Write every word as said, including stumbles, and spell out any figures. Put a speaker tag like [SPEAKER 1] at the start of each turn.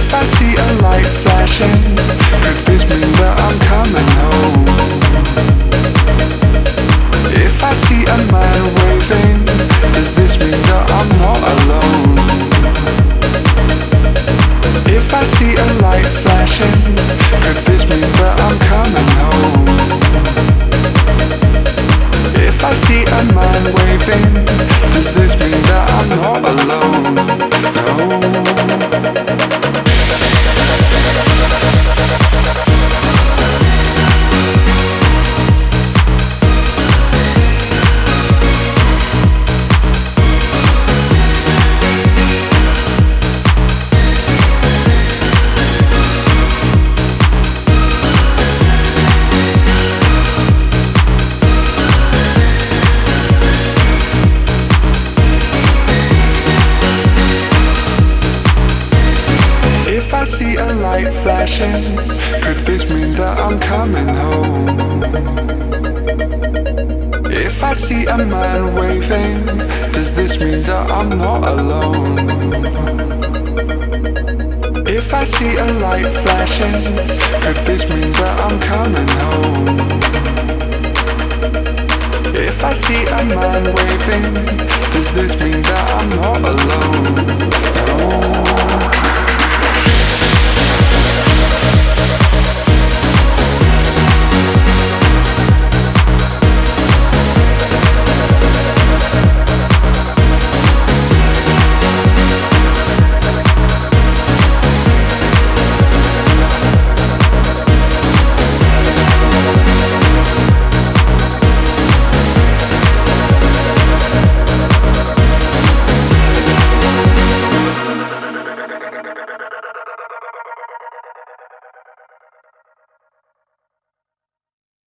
[SPEAKER 1] If I see a light flashing, could this mean that I'm coming home? If I see a man waving, does this mean that I'm not alone? If I see a light flashing, could this mean that I'm coming home? If I see a man waving, does this mean that I'm not alone? No. If I see a light flashing, could this mean that I'm coming home? If I see a man waving, does this mean that I'm not alone? If I see a light flashing, could this mean that I'm coming home? If I see a man waving, does this mean that I'm not alone? No.